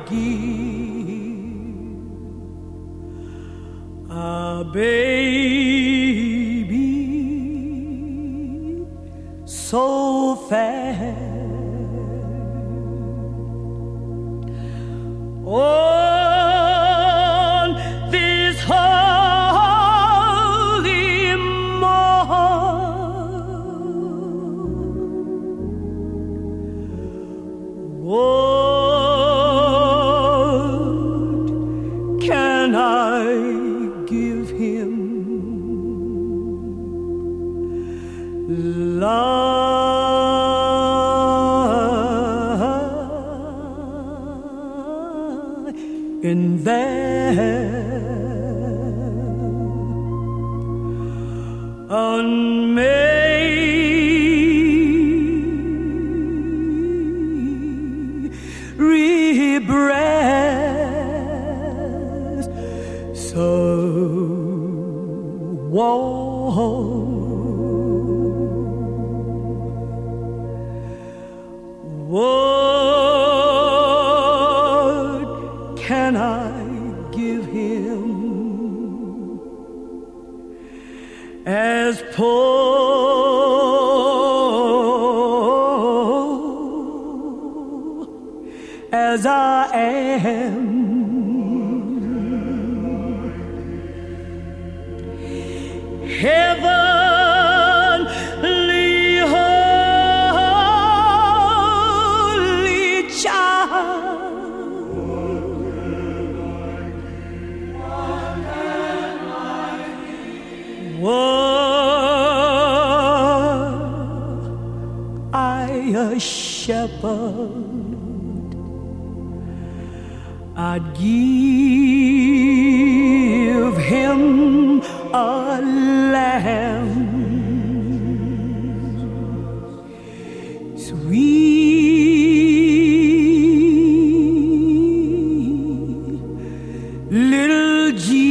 give a baby so fair? On this holy morn, what can I give him? Love in there unmade breast so warm. What can I give him as poor as I am? Heavenly holy child, were I a shepherd, I'd give him a lamb, sweet little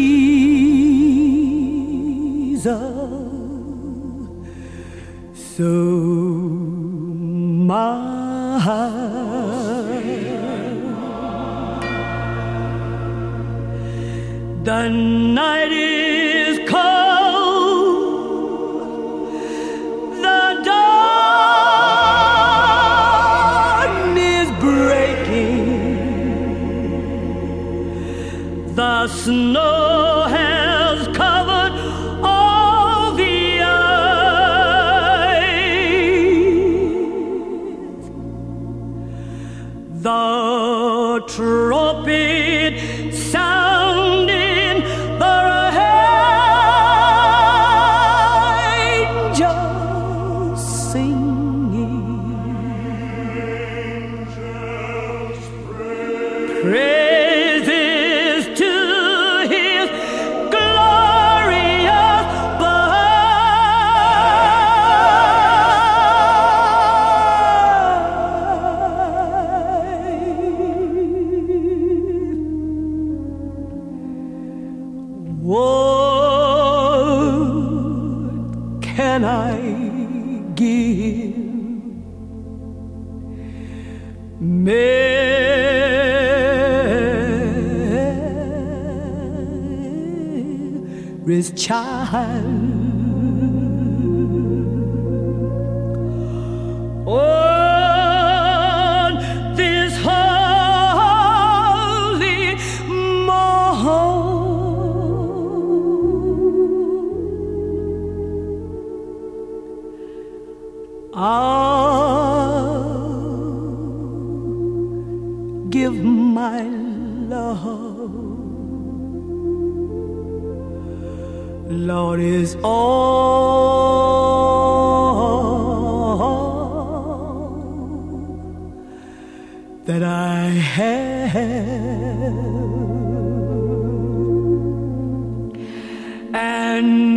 Jesus, so mine. The night is cold, the dawn is breaking, the snow has covered all the earth, the trumpet sounding, the angels singing, praises to his glorious birth. What can I give? Mary's child, on this holy morn, I'll give my love, Lord, is all that I have, and